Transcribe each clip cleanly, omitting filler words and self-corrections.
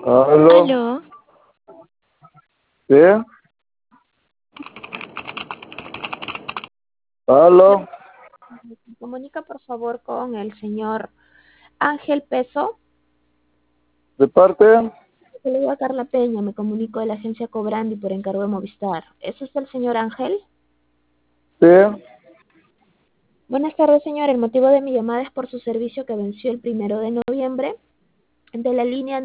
Aló, Aló, ¿sí? Aló, comunica por favor con el señor Ángel Peso. ¿de parte? Yo le digo a Carla Peña, me comunico de la agencia Cobrandi por encargo de Movistar. ¿Es usted el señor Ángel? Sí, Buenas tardes, señor. El motivo de mi llamada es por su servicio que venció el 1 de noviembre de la línea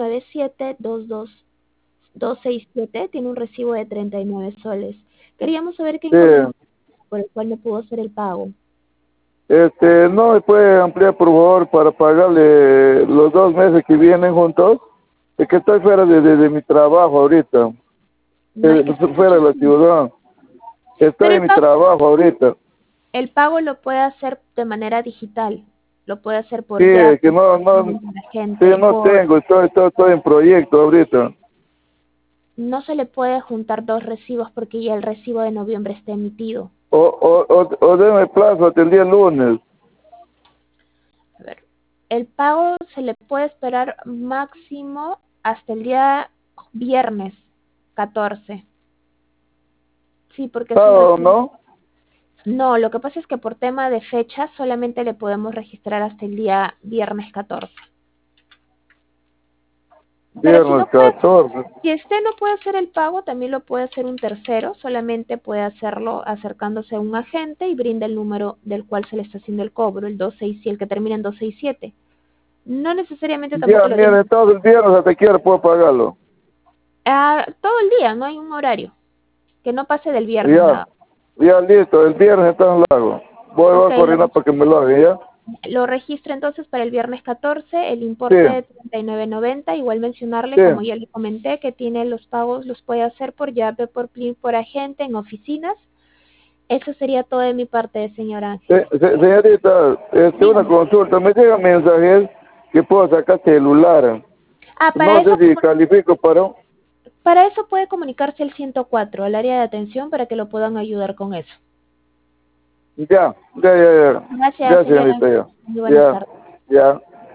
997-22267. Tiene un recibo de 39 soles. Queríamos saber qué sí. inconveniente por el cual no pudo hacer el pago. ¿No me puede ampliar por favor para pagarle los 2 meses que vienen juntos? Es que estoy fuera de mi trabajo ahorita, No es que se fuera escuche de la bien. ciudad. Estoy Pero en mi trabajo ahorita. el pago lo puede hacer de manera digital, lo puede hacer Sí, por es que Yape, no, la sí, gente, no por tengo, estoy en proyecto ahorita. no se le puede juntar dos recibos porque ya el recibo de noviembre está emitido. O deme plazo hasta el día lunes. A ver, el pago se le puede esperar máximo hasta el día viernes 14. Sí, porque es un Sábado, recibo. ¿no? No, lo que pasa es que por tema de fecha solamente le podemos registrar hasta el día viernes 14. Pero si Viernes no puede, 14. si usted no puede hacer el pago, también lo puede hacer un tercero, solamente puede hacerlo acercándose a un agente y brinda el número del cual se le está haciendo el cobro, el 267, el que termina en 267. No necesariamente Ya, tampoco lo tiene. mire, todo el viernes hasta que hora puedo pagarlo. Todo el día, no hay un horario, que no pase del viernes Ya, nada. ya listo, el viernes entonces lo hago. Voy Ok, a coordinar para que me lo haga, ¿ya? lo registro entonces para el viernes 14, el Sí, importe de 39.90. Igual mencionarle, sí. como ya le comenté, que tiene los pagos, los puede hacer por llave, por PLIN, por agente, en oficinas. Eso sería todo de mi parte, señor Ángel. Señorita, una Dígame. consulta, me llegan mensajes que puedo sacar celular. Ah, No sé si califico para eso puede comunicarse al 104, al área de atención, para que lo puedan ayudar con eso. Ya, ya, ya, ya. Gracias, Ya, señor señorita, Ángel. ya. Muy buenas Ya, tardes. ya.